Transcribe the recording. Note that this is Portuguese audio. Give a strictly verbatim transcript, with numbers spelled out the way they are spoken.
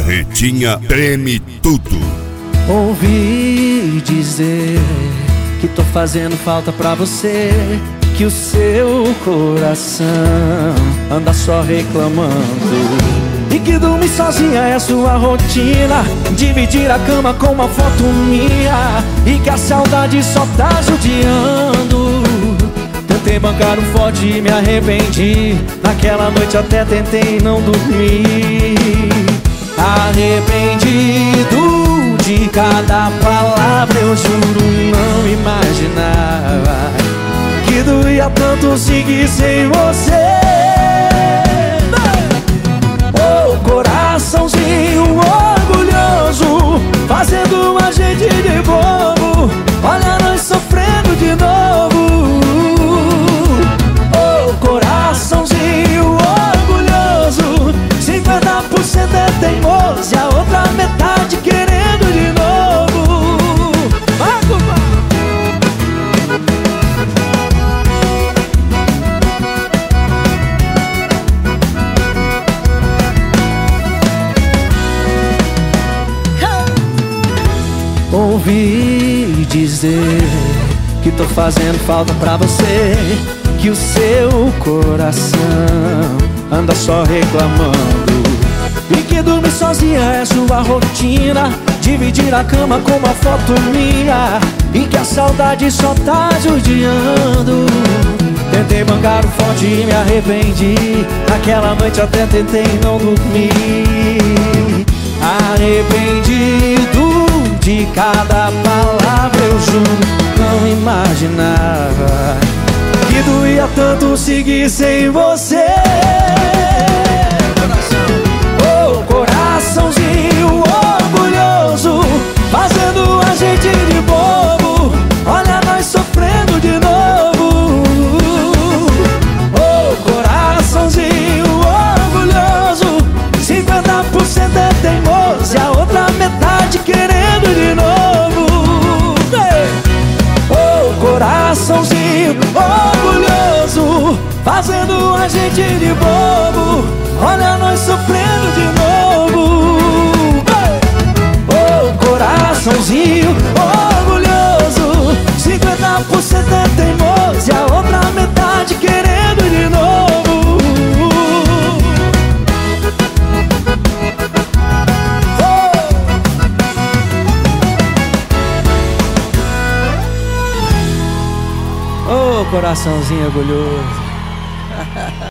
Barretinha treme tudo. Ouvi dizer que tô fazendo falta pra você, que o seu coração anda só reclamando, e que dormir sozinha é sua rotina, dividir a cama com uma foto minha, e que a saudade só tá judiando. Tentei bancar um forte e me arrependi, naquela noite até tentei não dormir. Arrependido de cada palavra, eu juro não imaginava que doía tanto seguir sem você. Oh, coraçãozinho orgulhoso, fazendo a gente de bobo, olha nós sofrendo de novo. Oh, coraçãozinho orgulhoso, cinquenta por cento é teimoso e a outra metade querendo de novo. Vai, compadre! Ouvi dizer que tô fazendo falta pra você, que o seu coração anda só reclamando, e que dormir sozinha é sua rotina, dividir a cama com uma foto minha, e que a saudade só tá judiando. Tentei bancar o forte e me arrependi, naquela noite até tentei não dormir. Arrependido de cada palavra, eu juro não imaginava que doía tanto seguir sem você. Oh, coraçãozinho orgulhoso, fazendo a gente de bobo, olha nós sofrendo de novo. Oh, coraçãozinho orgulhoso, cinquenta por cento é teimoso e a outra metade querendo de novo. Oh, coraçãozinho orgulhoso, fazendo a gente de bobo, olha nós sofrendo de novo. Oh, coraçãozinho orgulhoso, cinquenta por cento é teimoso e a outra metade querendo de novo. Oh, coraçãozinho orgulhoso.